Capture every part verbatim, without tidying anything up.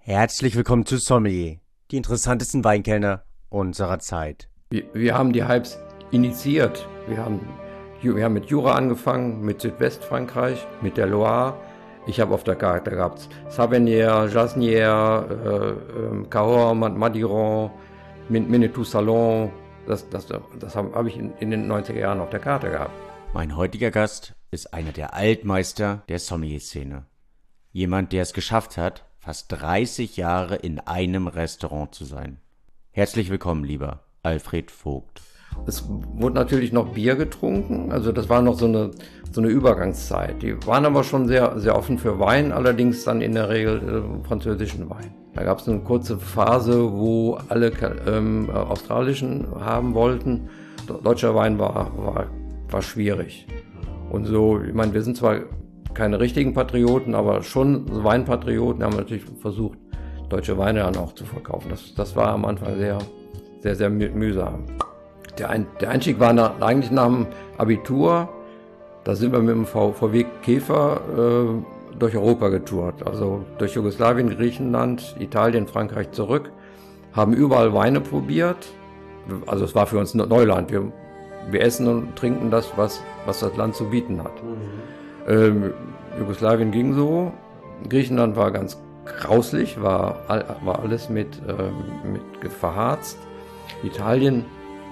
Herzlich willkommen zu Sommelier, die interessantesten Weinkellner unserer Zeit. Wir, wir haben die Hypes initiiert. Wir haben, wir haben mit Jura angefangen, mit Südwestfrankreich, mit der Loire. Ich habe auf der Karte gehabt Savenier, Jasnier, äh, äh, Cahors, Madiran, Menetou Salon. Das, das, das habe hab ich in, in den neunziger Jahren auf der Karte gehabt. Mein heutiger Gast ist einer der Altmeister der Sommelier-Szene. Jemand, der es geschafft hat, fast dreißig Jahre in einem Restaurant zu sein. Herzlich willkommen, lieber Alfred Vogt. Es wurde natürlich noch Bier getrunken, also das war noch so eine, so eine Übergangszeit. Die waren aber schon sehr, sehr offen für Wein, allerdings dann in der Regel äh, französischen Wein. Da gab es eine kurze Phase, wo alle ähm, australischen haben wollten. Deutscher Wein war, war, war schwierig. Und so, ich meine, wir sind zwar keine richtigen Patrioten, aber schon Weinpatrioten, haben natürlich versucht, deutsche Weine dann auch zu verkaufen. Das, das war am Anfang sehr, sehr, sehr mühsam. Der, Ein, der Einstieg war nach, eigentlich nach dem Abitur. Da sind wir mit dem V W Käfer äh, durch Europa getourt. Also durch Jugoslawien, Griechenland, Italien, Frankreich zurück. Haben überall Weine probiert. Also es war für uns Neuland. Wir, wir essen und trinken das, was, was das Land zu bieten hat. Mhm. Ähm, Jugoslawien ging so. Griechenland war ganz grauslich, war, war alles mit, ähm, mit verharzt. Italien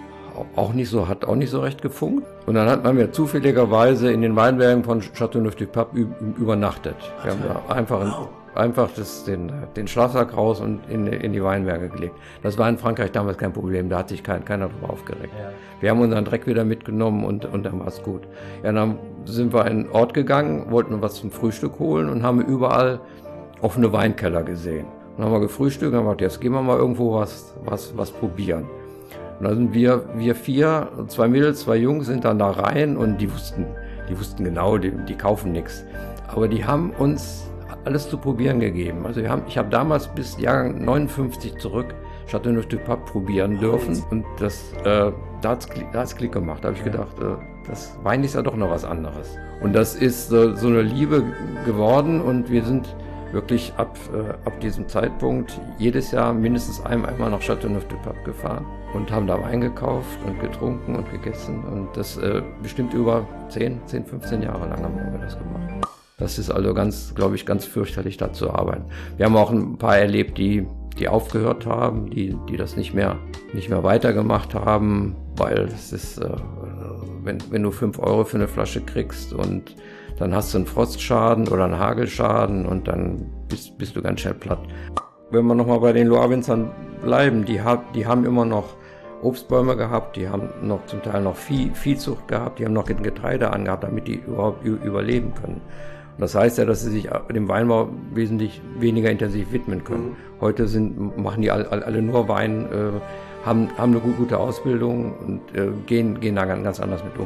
auch nicht so, hat auch nicht so recht gefunkt. Und dann hat man mir zufälligerweise in den Weinbergen von Châteauneuf-du-Pape übernachtet. Wir haben da einfach, einfach das, den, den Schlafsack raus und in, in die Weinberge gelegt. Das war in Frankreich damals kein Problem, da hat sich kein, keiner drüber aufgeregt. Ja. Wir haben unseren Dreck wieder mitgenommen und, und dann war es gut. Ja, dann sind wir in einen Ort gegangen, wollten was zum Frühstück holen und haben überall offene Weinkeller gesehen. Und dann haben wir gefrühstückt und haben gesagt, jetzt gehen wir mal irgendwo was, was, was probieren. Und dann sind wir, wir vier, zwei Mädels, zwei Jungs, sind dann da rein und die wussten, die wussten genau, die, die kaufen nichts. Aber die haben uns alles zu probieren gegeben. Also wir haben, ich habe damals bis Jahrgang neunundfünfzig zurück Châteauneuf-du-Pape probieren dürfen. Und das, äh, da hat es Klick gemacht. Da habe ich gedacht, äh, das Wein ist ja doch noch was anderes. Und das ist äh, so eine Liebe geworden und wir sind wirklich ab, äh, ab diesem Zeitpunkt jedes Jahr mindestens einmal nach Châteauneuf-du-Pape gefahren und haben da Wein gekauft und getrunken und gegessen. Und das äh, bestimmt über zehn, fünfzehn Jahre lang haben wir das gemacht. Das ist also ganz, glaube ich, ganz fürchterlich, da zu arbeiten. Wir haben auch ein paar erlebt, die, die aufgehört haben, die, die das nicht mehr, nicht mehr weitergemacht haben, weil es ist, äh, wenn, wenn du fünf Euro für eine Flasche kriegst und dann hast du einen Frostschaden oder einen Hagelschaden und dann bist, bist du ganz schnell platt. Wenn wir nochmal bei den Loire-Winzern bleiben, die, hab, die haben immer noch Obstbäume gehabt, die haben noch zum Teil noch Vieh, Viehzucht gehabt, die haben noch Getreide angehabt, damit die überhaupt überleben können. Und das heißt ja, dass sie sich dem Weinbau wesentlich weniger intensiv widmen können. Mhm. Heute sind, machen die alle, alle nur Wein, äh, haben, haben eine gute Ausbildung und äh, gehen, gehen da ganz anders mit um.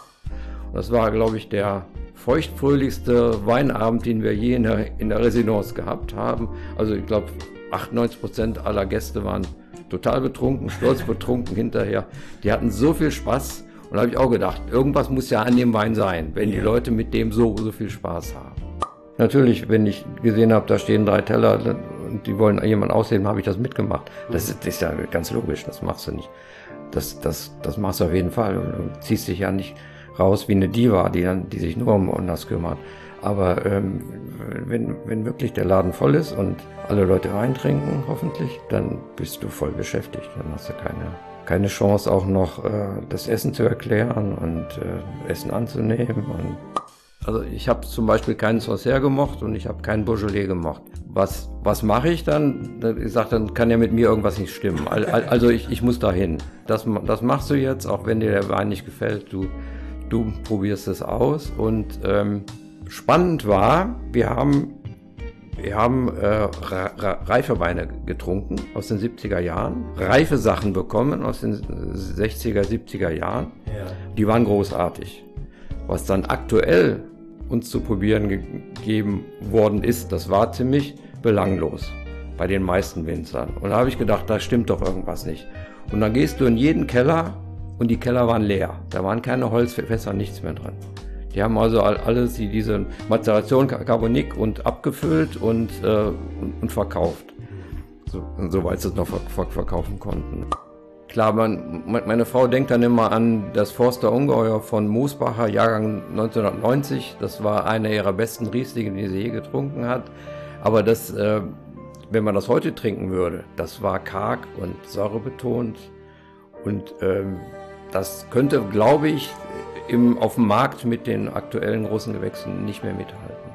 Und das war, glaube ich, der feuchtfröhlichste Weinabend, den wir je in der, in der Residence gehabt haben. Also ich glaube, achtundneunzig Prozent aller Gäste waren total betrunken, stolz betrunken hinterher. Die hatten so viel Spaß und da habe ich auch gedacht, irgendwas muss ja an dem Wein sein, wenn die Leute mit dem so, so viel Spaß haben. Natürlich, wenn ich gesehen habe, da stehen drei Teller und die wollen jemanden ausheben, habe ich das mitgemacht. Das ist, das ist ja ganz logisch, das machst du nicht. Das, das, das machst du auf jeden Fall. Du ziehst dich ja nicht raus wie eine Diva, die, dann, die sich nur um das kümmert. Aber ähm, wenn, wenn wirklich der Laden voll ist und alle Leute Wein trinken, hoffentlich, dann bist du voll beschäftigt. Dann hast du keine, keine Chance, auch noch äh, das Essen zu erklären und äh, Essen anzunehmen. Und also ich habe zum Beispiel keinen Sancerre gemocht und ich habe keinen Beaujolais gemocht. Was, was mache ich dann? Ich sage, dann kann ja mit mir irgendwas nicht stimmen. Also ich, ich muss dahin. Das, das machst du jetzt, auch wenn dir der Wein nicht gefällt. Du Du probierst es aus und ähm, spannend war, wir haben, wir haben äh, reife Weine getrunken aus den siebziger Jahren, reife Sachen bekommen aus den sechziger, siebziger Jahren, ja. Die waren großartig. Was dann aktuell uns zu probieren gegeben worden ist, das war ziemlich belanglos bei den meisten Winzern. Und da habe ich gedacht, da stimmt doch irgendwas nicht. Und dann gehst du in jeden Keller, und die Keller waren leer. Da waren keine Holzfässer, nichts mehr drin. Die haben also alles, die diese Mazeration Carbonique und abgefüllt und, äh, und, und verkauft. so, soweit sie es noch ver verkaufen konnten. Klar, man, meine Frau denkt dann immer an das Forster Ungeheuer von Moosbacher, Jahrgang neunzehnhundertneunzig. Das war einer ihrer besten Rieslinge, die sie je getrunken hat. Aber das, äh, wenn man das heute trinken würde, das war karg und säurebetont. Und ähm, das könnte, glaube ich, im, auf dem Markt mit den aktuellen großen Gewächsen nicht mehr mithalten.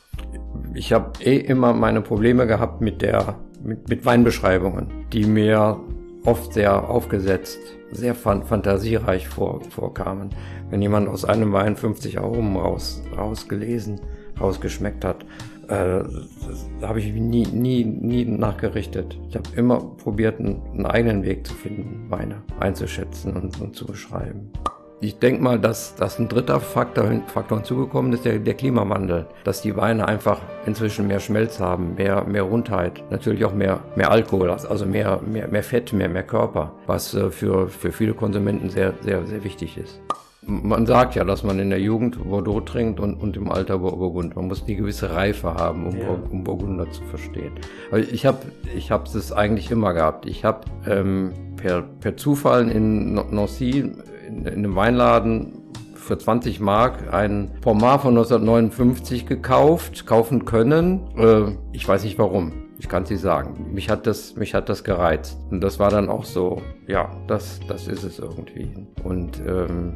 Ich habe eh immer meine Probleme gehabt mit, der, mit, mit Weinbeschreibungen, die mir oft sehr aufgesetzt, sehr fan fantasiereich vor, vorkamen. Wenn jemand aus einem Wein fünfzig Aromen raus, rausgelesen, rausgeschmeckt hat, äh, da habe ich nie, nie, nie nachgerichtet. Ich habe immer probiert, einen, einen eigenen Weg zu finden, Weine einzuschätzen und, und zu beschreiben. Ich denke mal, dass, dass ein dritter Faktor, Faktor hinzugekommen ist, der, der Klimawandel. Dass die Weine einfach inzwischen mehr Schmelz haben, mehr, mehr Rundheit, natürlich auch mehr, mehr Alkohol, also mehr, mehr, mehr Fett, mehr, mehr Körper, was äh, für, für viele Konsumenten sehr, sehr, sehr wichtig ist. Man sagt ja, dass man in der Jugend Bordeaux trinkt und, und im Alter Burgund. Man muss die gewisse Reife haben, um, ja. um Burgunder zu verstehen. Aber ich habe ich habe es eigentlich immer gehabt. Ich habe ähm, per, per Zufall in Nancy in, in einem Weinladen für zwanzig Mark ein Pommard von neunzehnhundertneunundfünfzig gekauft, kaufen können. Äh, ich weiß nicht warum. Ich kann es nicht sagen. Mich hat das, mich hat das gereizt. Und das war dann auch so, ja, das, das ist es irgendwie. Und ähm,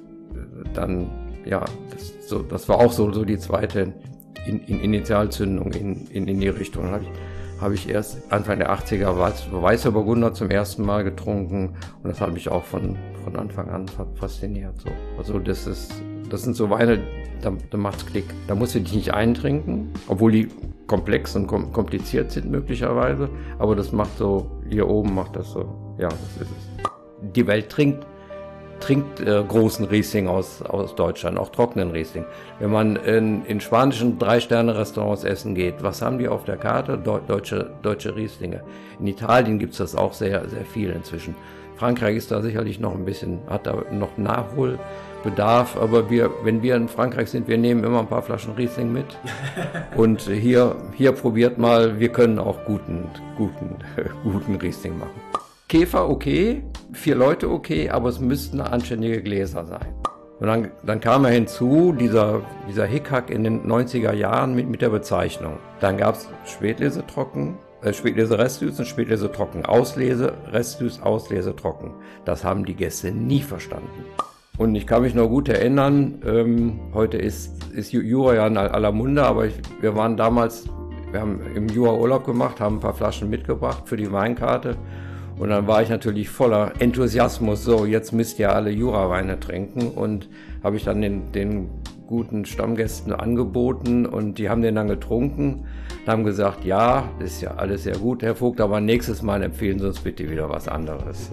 dann, ja, das, so, das war auch so, so die zweite in, in Initialzündung in, in, in die Richtung. Habe ich, hab ich erst Anfang der achtziger Weiß, Weißer Burgunder zum ersten Mal getrunken und das hat mich auch von, von Anfang an fasziniert. So. Also das ist, das sind so Weine, da, da macht's Klick. Da musst du dich nicht eintrinken, obwohl die komplex und kom kompliziert sind möglicherweise, aber das macht so, hier oben macht das so, ja, das ist es. Die Welt trinkt trinkt äh, großen Riesling aus, aus Deutschland, auch trockenen Riesling. Wenn man in, in spanischen Drei-Sterne-Restaurants essen geht, was haben die auf der Karte? Deu deutsche, deutsche Rieslinge. In Italien gibt es das auch sehr, sehr viel inzwischen. Frankreich ist da sicherlich noch ein bisschen, hat da noch Nachholbedarf, aber wir, wenn wir in Frankreich sind, wir nehmen immer ein paar Flaschen Riesling mit. Und hier, hier probiert mal, wir können auch guten, guten, guten Riesling machen. Käfer okay, vier Leute okay, aber es müssten anständige Gläser sein. Und dann, dann kam er hinzu, dieser, dieser Hickhack in den neunziger Jahren mit, mit der Bezeichnung. Dann gab es Spätlese trocken, äh, Spätlese Restsüß und Spätlese trocken. Auslese, Restsüß, Auslese trocken. Das haben die Gäste nie verstanden. Und ich kann mich noch gut erinnern, ähm, heute ist, ist Jura ja in aller Munde, aber ich, wir waren damals, wir haben im Jura Urlaub gemacht, haben ein paar Flaschen mitgebracht für die Weinkarte. Und dann war ich natürlich voller Enthusiasmus, so jetzt müsst ihr alle Jura-Weine trinken und habe ich dann den, den guten Stammgästen angeboten und die haben den dann getrunken und haben gesagt, ja, das ist ja alles sehr gut, Herr Vogt, aber nächstes Mal empfehlen Sie uns bitte wieder was anderes.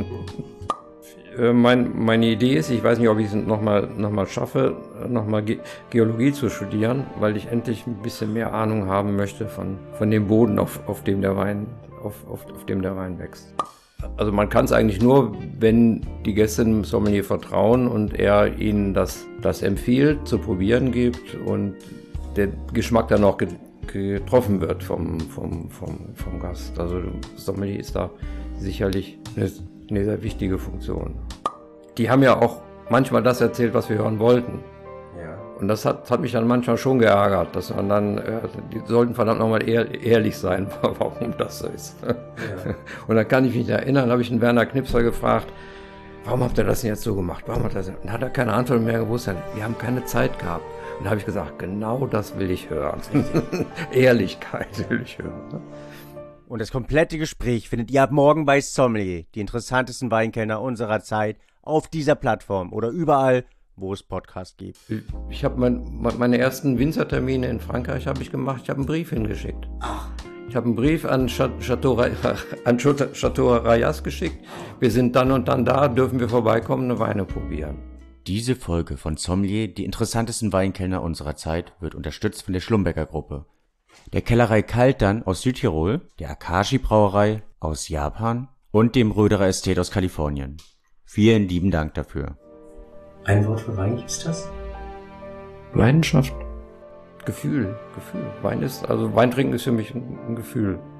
mein, meine Idee ist, ich weiß nicht, ob ich es nochmal noch mal schaffe, nochmal Ge Geologie zu studieren, weil ich endlich ein bisschen mehr Ahnung haben möchte von, von dem Boden, auf, auf dem der Wein Auf, auf, auf dem der Wein wächst. Also man kann es eigentlich nur, wenn die Gäste dem Sommelier vertrauen und er ihnen das, das empfiehlt, zu probieren gibt und der Geschmack dann auch getroffen wird vom, vom, vom, vom Gast. Also das Sommelier ist da sicherlich eine, eine sehr wichtige Funktion. Die haben ja auch manchmal das erzählt, was wir hören wollten. Und das hat, hat mich dann manchmal schon geärgert, dass man dann, äh, die sollten verdammt nochmal ehr, ehrlich sein, warum das so ist. Ja. Und dann kann ich mich erinnern, habe ich den Werner Knipser gefragt, warum habt ihr das denn jetzt so gemacht? Warum hat er das? Und dann hat er keine Antwort mehr gewusst, wir haben keine Zeit gehabt. Und da habe ich gesagt, genau das will ich hören. Ehrlichkeit will ich hören. Und das komplette Gespräch findet ihr ab morgen bei Sommelier, die interessantesten Weinkellner unserer Zeit, auf dieser Plattform oder überall, wo es Podcasts gibt. Ich habe mein, meine ersten Winzertermine in Frankreich habe ich gemacht. Ich habe einen Brief hingeschickt. Ach. Ich habe einen Brief an Chateau, an Chateau Rayas geschickt. Wir sind dann und dann da, dürfen wir vorbeikommen, eine Weine probieren. Diese Folge von Sommelier, die interessantesten Weinkellner unserer Zeit, wird unterstützt von der Schlumberger Gruppe, der Kellerei Kaltern aus Südtirol, der Akashi Brauerei aus Japan und dem Röderer Estate aus Kalifornien. Vielen lieben Dank dafür. Ein Wort für Wein ist das? Leidenschaft. Gefühl, Gefühl. Wein ist, also Weintrinken ist für mich ein, ein Gefühl.